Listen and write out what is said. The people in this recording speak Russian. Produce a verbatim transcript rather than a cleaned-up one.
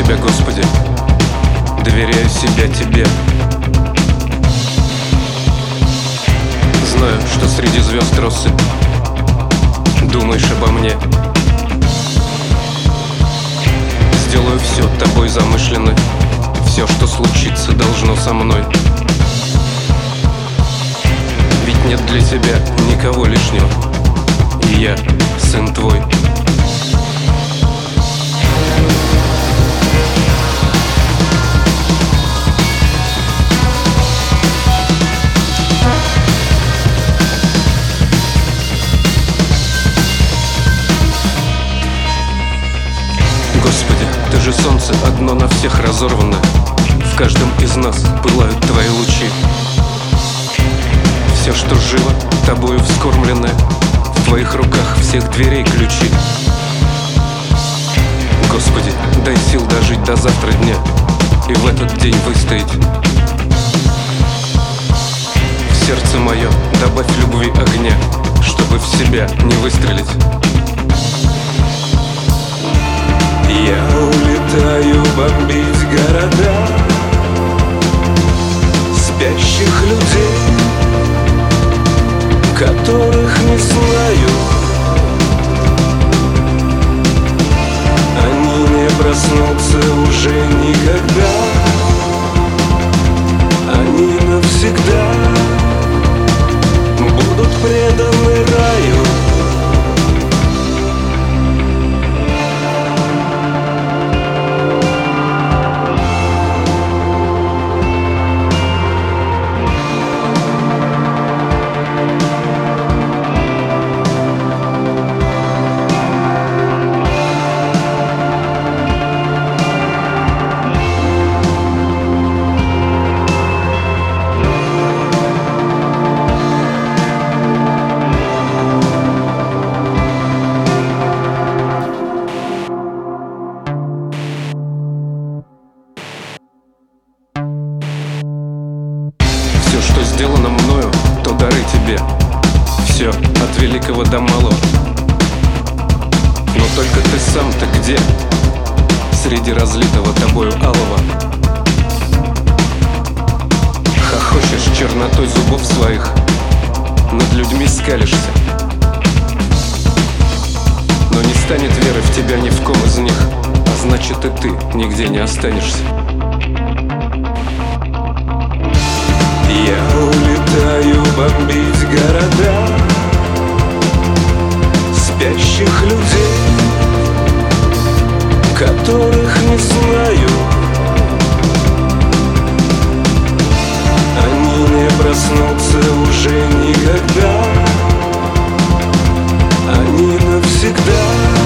Тебя, Господи, доверяю себя Тебе. Знаю, что среди звезд россыпь думаешь обо мне. Сделаю все Тобой замышленно, все, что случится, должно со мной. Ведь нет для Тебя никого лишнего, и я сын Твой. Господи, Ты же солнце одно на всех разорванное, в каждом из нас пылают Твои лучи. Все, что живо, Тобою вскормленное, в Твоих руках всех дверей ключи. Господи, дай сил дожить до завтра дня и в этот день выстоять. В сердце мое добавь любви огня, чтобы в себя не выстрелить. Я улетаю бомбить города, спящих людей, которых не знаю. Они не проснутся уже никогда, они навсегда будут преданы раю. Все, что сделано мною, то дары Тебе. Все, от великого до малого. Но только Ты сам-то где? Среди разлитого Тобою алого. Хохочешь чернотой зубов своих, над людьми скалишься. Но не станет веры в Тебя ни в ком из них, а значит и Ты нигде не останешься. Я улетаю бомбить города, спящих людей, которых не знаю. Они не проснутся уже никогда, они навсегда